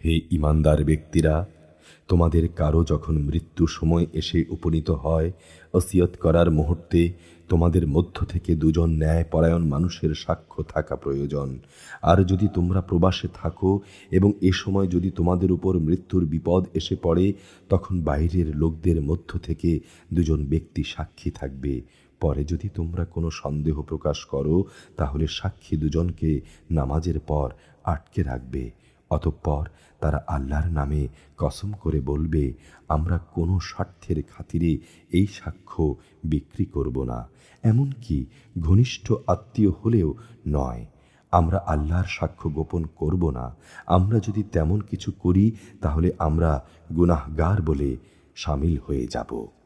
হে ঈমানদার ব্যক্তিরা, তোমাদের কারো যখন মৃত্যু সময় এসে উপনীত হয়, ওসিয়ত করার মুহূর্তে তোমাদের মধ্য থেকে দুজন ন্যায়পরায়ণ মানুষের সাক্ষ্য থাকা প্রয়োজন। আর যদি তোমরা প্রবাসে থাকো এবং এ সময় যদি তোমাদের উপর মৃত্যুর বিপদ এসে পড়ে, তখন বাইরের লোকদের মধ্য থেকে দুজন ব্যক্তি সাক্ষী থাকবে। পরে যদি তোমরা কোনো সন্দেহ প্রকাশ করো, তাহলে সাক্ষী দুজনকে নামাজের পর আটকে রাখবে। অতঃপর তারা আল্লাহর নামে কসম করে বলবে, আমরা কোনো স্বার্থের খাতিরে এই সাক্ষ্য বিক্রি করব না, এমনকি ঘনিষ্ঠ আত্মীয় হলেও নয়। আমরা আল্লাহর সাক্ষ্য গোপন করব না। আমরা যদি তেমন কিছু করি, তাহলে আমরা গুনাহগার বলে শামিল হয়ে যাব।